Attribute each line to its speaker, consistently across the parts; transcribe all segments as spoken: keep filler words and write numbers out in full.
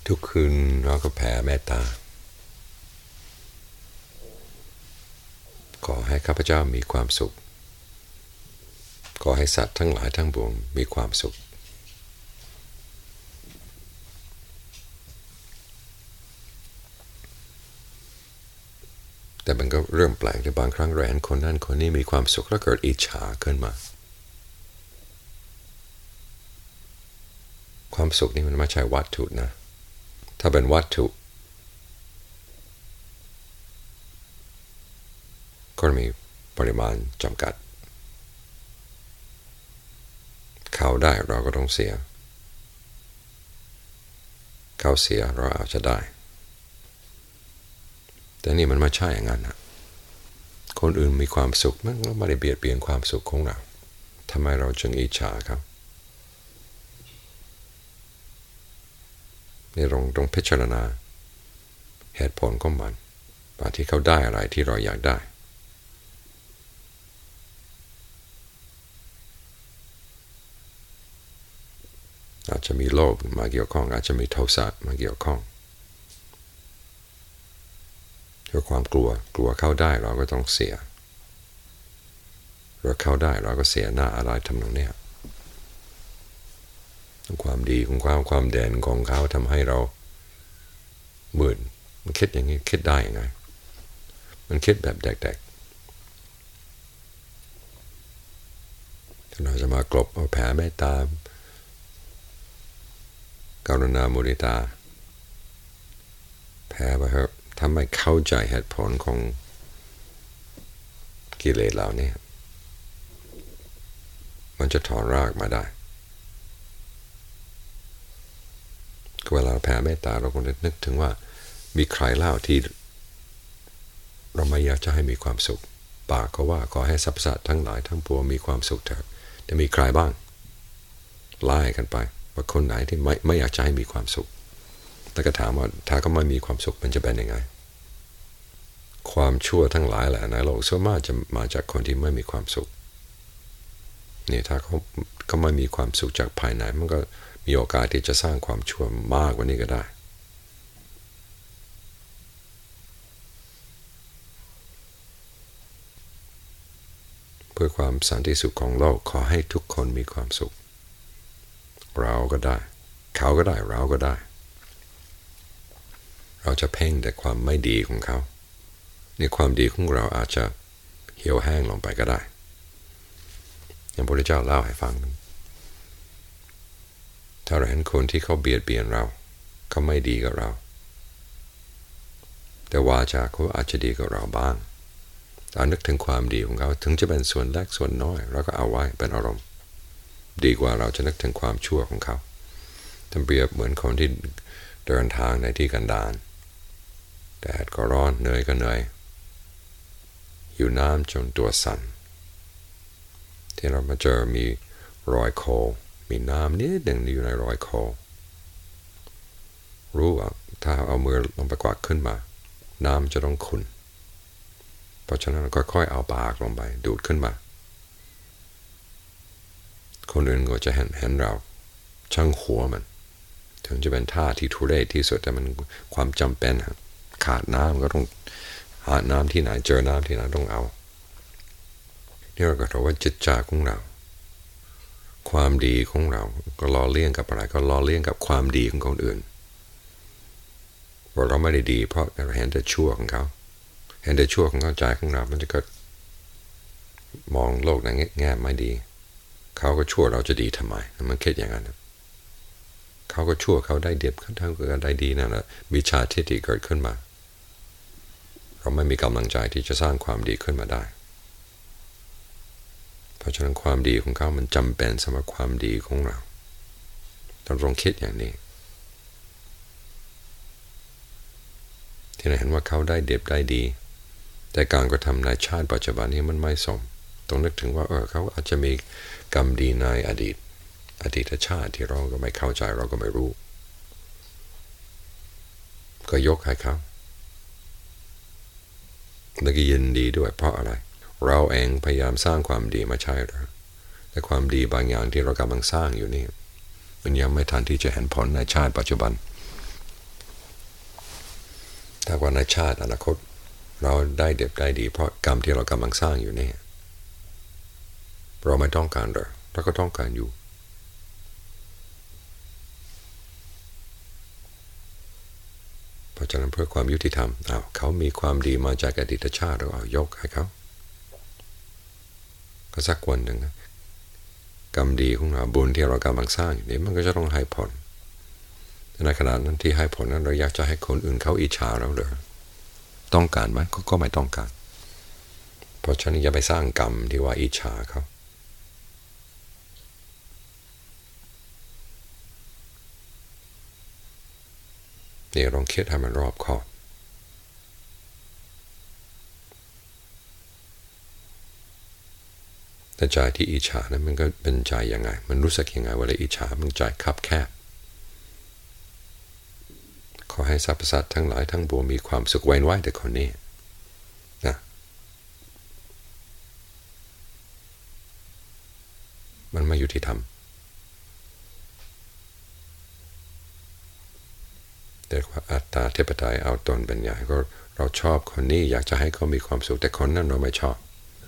Speaker 1: ทุกคืนเราก็แผ่เมตตาขอให้ข้าพเจ้ามีความสุขขอให้สัตว์ทั้งหลายทั้งปวงมีความสุขแต่มันก็เริ่มแปลกที่บางครั้งเราเห็นคนนั้นคนนี้มีความสุขแล้วเกิดอิจฉาขึ้นมาความสุขนี่มันไม่ใช่วัตถุนะถ้าเป็นวัตถุก็มีปริมาณจำกัดเขาได้เราก็ต้องเสียเขาเสียเราอาจจะได้แต่นี่มันไม่ใช่อย่างนั้นนะคนอื่นมีความสุขมันก็ไม่ได้เบียดเบียนความสุขของเราทำไมเราจึงอิจฉาครับนี่เราต้องพิจารณาเหตุผลของมันว่าที่เขาได้อะไรที่เราอยากได้อาจจะมีโลภมาเกี่ยวข้องอาจจะมีโทสะมาเกี่ยวข้องด้วยความกลัวกลัวเข้าได้เราก็ต้องเสียเราเข้าได้เราก็เสียหน้าอะไรทำนองนี้ความดีของความความเด่นของเขาทำให้เราหมื่นมันคิดอย่างนี้คิดได้ยังไงมันคิดแบบเด็กๆเราจะมากลบเอาแผ่เมตตากรุณามุทิตาแผ่ไปเถอะถ้าไม่เข้าใจเหตุผลของกิเลสเหล่านี้มันจะถอนรากมาได้เวลาแผ่เมตตาเราก็นึกถึงว่ามีใครเล่าที่เราไม่อยากจะให้มีความสุขปากก็ว่าขอให้สรรพสัตว์ทั้งหลายทั้งปวงมีความสุขเถิดแต่มีใครบ้างไล่กันไปว่าคนไหนที่ไม่ไม่อยากจะให้มีความสุขแล้วก็ถามว่าถ้าเขาไม่มีความสุขมันจะเป็นยังไงความชั่วทั้งหลายแหละในโลกส่วนมากจะมาจากคนที่ไม่มีความสุขนี่ถ้าเขาเขาไม่มีความสุขจากภายในมันก็มีโอกาสที่จะสร้างความชั่วมากกว่านี้ก็ได้เพื่อความสันติสุขของโลกขอให้ทุกคนมีความสุขเราก็ได้เขาก็ได้เราก็ได้เราจะเพ่งแต่ความไม่ดีของเขาในความดีของเราอาจจะเหี่ยวแห้งลงไปก็ได้อย่างพระพุทธเจ้าเล่าให้ฟังถ้าเราเห็นคนที่เขาเบียดเบียนเราเขาไม่ดีกับเราแต่วาจาเขาอาจจะดีกับเราบ้างเรานึกถึงความดีของเขาถึงจะเป็นส่วนเล็กส่วนน้อยเราก็เอาไว้เป็นอารมณ์ดีกว่าเราจะนึกถึงความชั่วของเขาทำเปรียบเหมือนคนที่เดินทางในที่กันดารแดดก็ร้อนเหนื่อยก็เหนื่อยอยู่น้ำจนตัวสั่นที่เรามาเจอมีรอยโคมีน้ำนิดหนึ่งอยู่ในรอยโครู้ว่าถ้าเอามือลงไปกวาดขึ้นมาน้ำจะต้องขุ่นเพราะฉะนั้นเราค่อยๆเอาปากลงไปดูดขึ้นมาคนอื่นก็จะเห็นเห็นเราช่างหัวมันถึงจะเป็นท่าที่ทุเรศที่สุดแต่มันความจำเป็นขาดน้ำก็ต้องหาน้ำที่ไหนเจอน้ำที่ไหนต้องเอานี่เราก็ถือว่าจิตใจของเราความดีของเราก็ล้อเลี่ยงกับอะไรก็ล้อเลี่ยงกับความดีของคนอื่นว่าเราไม่ได้ดีเพราะเราเห็นแต่ชั่วของเขาเห็นแต่ชั่วของเขาใจของเรามันจะเกิดมองโลกในแง่ไม่ดีเขาก็ชั่วเราจะดีทำไมมันคิดอย่างนั้นเขาก็ชั่วเขาได้เดียบเขาก็ได้ดีนั่นแหละวิชาทิฏฐิเกิดขึ้นมาเราไม่มีกำลังใจที่จะสร้างความดีขึ้นมาได้เพราะฉะนั้นความดีของเขามันจำเป็นสำหรับความดีของเราเราลองคิดอย่างนี้ที่เราเห็นว่าเขาได้เดียบได้ดีแต่การกระทำในชาติปัจจุบันนี้มันไม่สมต้องนึกถึงว่าเออเขาอาจจะมีกรรมดีในอดีตอดีตชาติที่เราก็ไม่เข้าใจเราก็ไม่รู้ก็ยกให้เขาแล้วก็ยินดีด้วยเพราะอะไรเราเองพยายามสร้างความดีมาใช่หรือแต่ความดีบางอย่างที่เรากำลังสร้างอยู่นี่มันยังไม่ทันที่จะเห็นผลในชาติปัจจุบันถ้าว่าในชาติอนาคตเราได้เด็บได้ดีเพราะกรรมที่เรากำลังสร้างอยู่นี่เราไม่ต้องการเลยเราก็ต้องการอยู่เพราะฉะนั้นเพื่อความยุติธรรมอ้าวเขามีความดีมาจากอดีตชาติเราเอายกให้เขาก็สักวันหนึ่งกรรมดีของเราบุญที่เรากำลังสร้างอยู่นี้มันก็จะต้องให้ผลในขณะนั้นที่ให้ผลนั้นเราอยากจะให้คนอื่นเขาอิจฉาเราหรือต้องการไหมก็ไม่ต้องการเพราะฉะนั้นอย่าไปสร้างกรรมที่ว่าอิจฉาเขานี่ลองคิดให้มันรอบคอบแต่ใจที่อิจฉานั้นมันก็เป็นใจยังไงมันรู้สึกยังไงเวลาอิจฉามันใจคับแคบขอให้สรรพสัตว์ทั้งหลายทั้งปวงมีความสุขเว้นไว้แต่คนนี้นะมันไม่ยุติธรรมแต่ว่าอัตตาเทปไตยเอาตนเป็นใหญ่ก็เราชอบคนนี้อยากจะให้เขามีความสุขแต่คนนั้นเราไม่ชอบ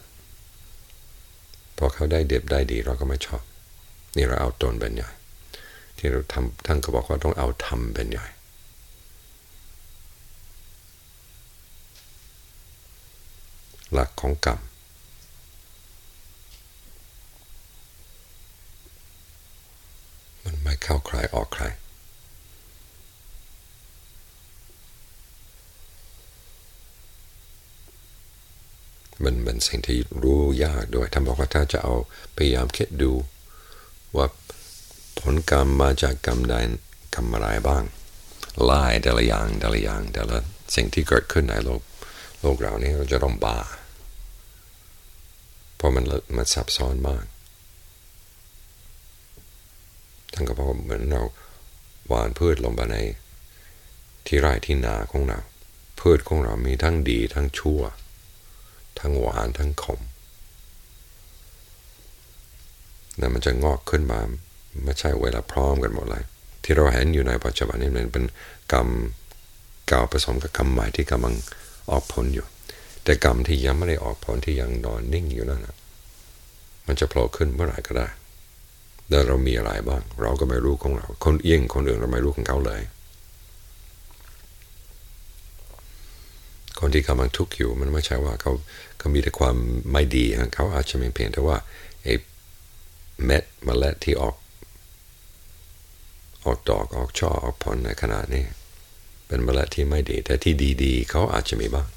Speaker 1: พอเขาได้เด็บได้ดีเราก็ไม่ชอบนี่เราเอาตนเป็นใหญ่ที่เราทำท่านก็บอกว่าต้องเอาธรรมเป็นใหญ่หลักของกรรมมันไม่เข้าใครออกใครมันเป็นสิ่งที่รู้ยากด้วยท่านบอกว่าถ้าจะเอาพยายามคิดดูว่าผลกรรมมาจากกรรมใดกรรมอะไรบ้างไล่แต่ละอย่างแต่ละอย่างแต่ละสิ่งที่เกิดขึ้นในโลกโลกเรานี้เราจะต้องบ้าเพราะมันมันซับซ้อนมากท่านก็บอกเหมือนเราหว่านพืชลงไปในที่ไร่ที่นาของเราพืชของเรามีทั้งดีทั้งชั่วทั้งหวานทั้งขมนั่นมันจะงอกขึ้นมาไม่ใช่เวลาพร้อมกันหมดเลยที่เราเห็นอยู่ในปัจจุบันนี้มันเป็นกรรมเก่าผสมกับกรรมใหม่ที่กำลังออกผลอยู่แต่กรรมที่ยังไม่ได้ออกผลที่ยังนอนนิ่งอยู่นั่นนะมันจะโผล่ขึ้นเมื่อไหร่ก็ได้แต่เรามีอะไรบ้างเราก็ไม่รู้ของเราคนเอียงคนอื่นเราไม่รู้ของเขาเลยคนที่กำลังทุกข์อยู่มันไม่ใช่ว่าเขาเขามีแต่ความไม่ดีเขาอาจจะมีเพียงแต่ว่าไอ้เม็ดเมล็ดที่ออกออกดอกออกช่อออกผลในขณะนี้เป็นเมล็ดที่ไม่ดีแต่ที่ดีๆเขาอาจจะมีบ้าง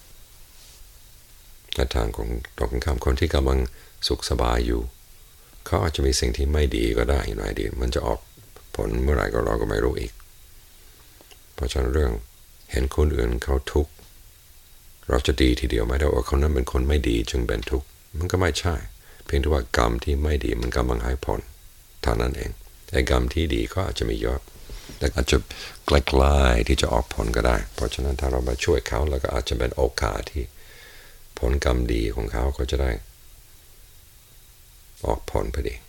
Speaker 1: ในทางของตรงข้ามคนที่กำลังสุขสบายอยู่เขาอาจจะมีสิ่งที่ไม่ดีก็ได้อยู่ในอดีตมันจะออกผลเมื่อไหร่ก็เราก็ไม่รู้อีกเพราะฉะนั้นเรื่องเห็นคนอื่นเขาทุกข์เราจะดีทีเดียวไม่ได้ว่าคนนั้นเป็นคนไม่ดีจึงเป็นทุกข์มันก็ไม่ใช่เพียงแต่ว่ากรรมที่ไม่ดีมันกำลังให้ผลเท่านั้นเองไอ้กรรมที่ดีก็อาจจะมีเยอะแต่อาจจะใกล้ๆที่จะออกผลก็ได้เพราะฉะนั้นถ้าเรามาช่วยเขาแล้วก็อาจจะเป็นโอกาสที่ผลกรรมดีของเขาก็จะได้ออกผลพอดี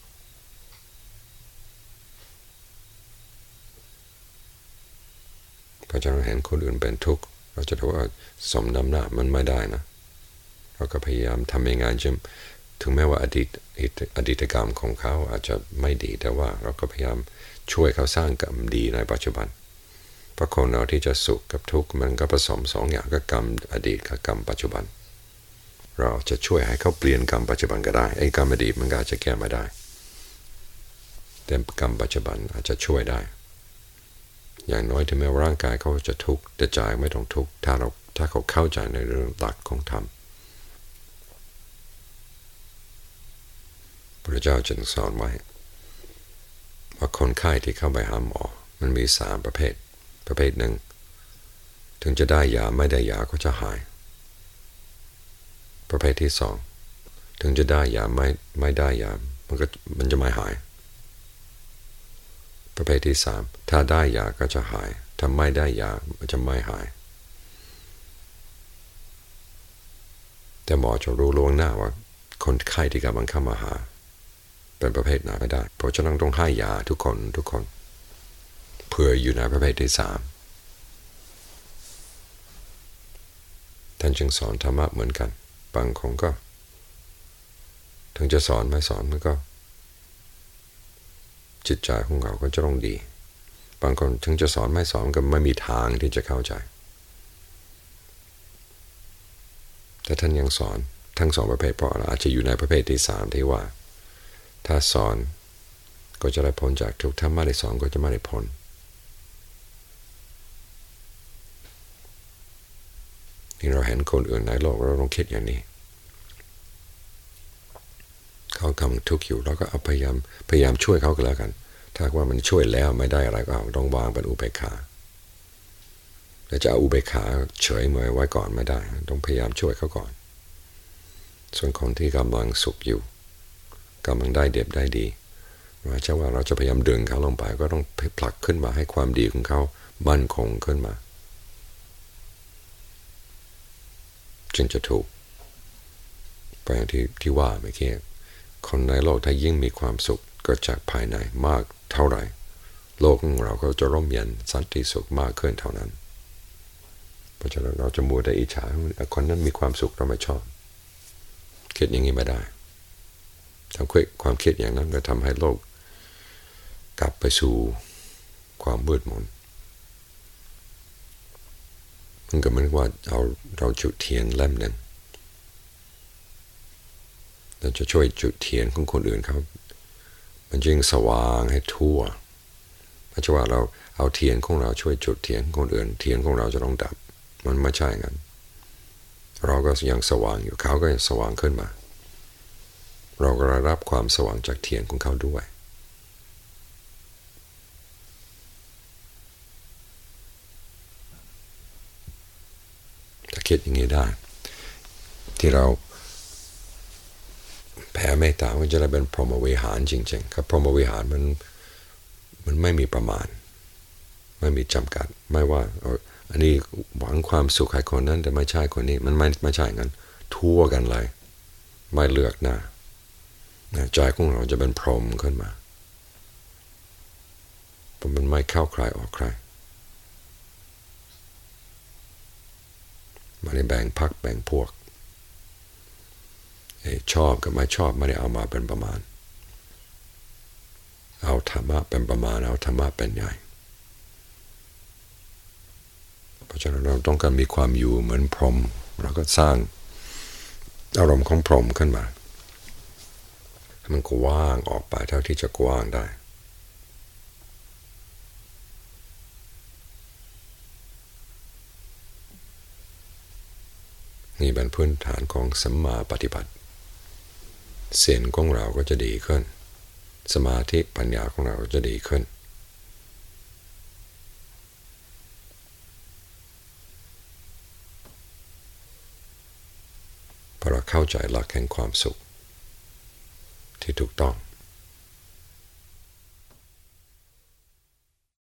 Speaker 1: เพราะฉะนั้นเห็นคนอื่นเป็นทุกข์เราจะถือว่าสมน้ำหน้ามันไม่ได้นะเราก็พยายามทำยังไงจะถึงแม้ว่าอดีตอดีตกรรมของเขาอาจจะไม่ดีแต่ว่าเราก็พยายามช่วยเขาสร้างกรรมดีในปัจจุบันเพราะคนเราที่จะสุขกับทุกข์มันก็ผสมสองอย่างก็กรรมอดีตกับกรรมปัจจุบันเราจะช่วยให้เขาเปลี่ยนกรรมปัจจุบันก็ได้ไอ้กรรมอดีตมันก็อาจจะแก้ไม่ได้แต่กรรมปัจจุบันอาจจะช่วยได้อย่างน้อยถึงแม้ว่าร่างกายเขาจะทุกข์แต่ใจไม่ต้องทุกข์ถ้าเราถ้าเขาเข้าใจในเรื่องหลักของธรรมพระเจ้าจึงสอนไว้ว่าคนไข้ที่เข้าไปหาหมอมันมีสามประเภทประเภทหนึ่งถึงจะได้ยาไม่ได้ยาก็จะหายประเภทที่สองถึงจะได้ยาไม่ไม่ได้ยามันก็มันจะไม่หายประเภทที่สามถ้าได้ยาก็จะหายถ้าไม่ได้ยามันจะไม่หายแต่หมอจะรู้ล่วงหน้าว่าคนไข้ที่กำลังเข้ามาหาเป็นประเภทไหนไม่ได้เพราะฉะนั้นต้องให้ยาทุกคนทุกคนเพื่ออยู่ในประเภทที่สามท่านจึงสอนธรรมะเหมือนกันบางคนก็ถึงจะสอนไม่สอนมันก็จิตใจของเราก็จะต้องดีบางคนถึงจะสอนไม่สอนก็ไม่มีทางที่จะเข้าใจแต่ท่านยังสอนทั้งสองประเภทเพราะอาจจะอยู่ในประเภทที่สามที่ว่าถ้าสอนก็จะได้พ้นจากทุกข์ถ้าไม่ได้สอนก็จะไม่ได้พ้นที่เราเห็นคนอื่นในโลกเราต้องคิดอย่างนี้เขากำลังทุกข์อยู่เราก็เอาพยายามพยายามช่วยเขาก็แล้วกันถ้าว่ามันช่วยแล้วไม่ได้อะไรก็ต้องวางเป็นอุเบกขาแต่จะเอาอุเบกขาเฉยเมยไว้ก่อนไม่ได้ต้องพยายามช่วยเขาก่อนส่วนคนที่กำลังสุขอยู่กำลังได้เด็บได้ดีไม่ใช่ว่าเราจะพยายามดึงเขาลงไปก็ต้องผลักขึ้นมาให้ความดีของเขามั่นคงขึ้นมาจึงจะถูกไปอย่างที่ที่ว่าเมื่อกี้คนในโลกถ้ายิ่งมีความสุขก็จากภายในมากเท่าไหร่โลกของเราก็จะร่มเย็นสันติสุขมากขึ้นเท่านั้นเพราะฉะนั้นเราจะมัวแต่อิจฉาคนนั้นมีความสุขเราไม่ชอบคิดอย่างนี้ไม่ได้ทำความคิดอย่างนั้นก็ทำให้โลกกลับไปสู่ความมืดมนมันก็เหมือนว่าเราเราจุดเทียนเล่มหนึ่งเราจะช่วยจุดเทียนของคนอื่นเขามันจึงสว่างให้ทั่วไม่ใช่ว่าเราเอาเทียนของเราช่วยจุดเทียนของคนอื่นเทียนของเราจะต้องดับมันไม่ใช่งั้นเราก็ยังสว่างอยู่เขาก็ยังสว่างขึ้นมาเราก็ได้รับความสว่างจากเทียนของเขาด้วยถ้าคิดอย่างนี้ได้ที่เราแผ่เมตตามันจะได้เป็นพรหมวิหารจริงๆครับพรหมวิหารมันมันไม่มีประมาณไม่มีจำกัดไม่ว่าอันนี้หวังความสุขให้คนนั้นแต่ไม่ใช่คนนี้มันไม่ไม่ใช่งั้นทั่วกันเลยไม่เลือกหน้าใจของเราจะเป็นพรหมขึ้นมาเพราะมันไม่เข้าใครออกใครไม่ได้แบ่งพรรคแบ่งพวกชอบกับไม่ชอบไม่ได้เอามาเป็นประมาณเอาธรรมะเป็นประมาณเอาธรรมะเป็นใหญ่เพราะฉะนั้นเราต้องการมีความอยู่เหมือนพรหมเราก็สร้างอารมณ์ของพรหมขึ้นมามันก็ว่างออกไปเท่าที่จะกว้างได้นี่เป็นพื้นฐานของสัมมาปฏิบัติศีลของเราก็จะดีขึ้นสมาธิปัญญาของเราจะดีขึ้นเพราะเราเข้าใจหลักแห่งความสุขที่ถูกต้อง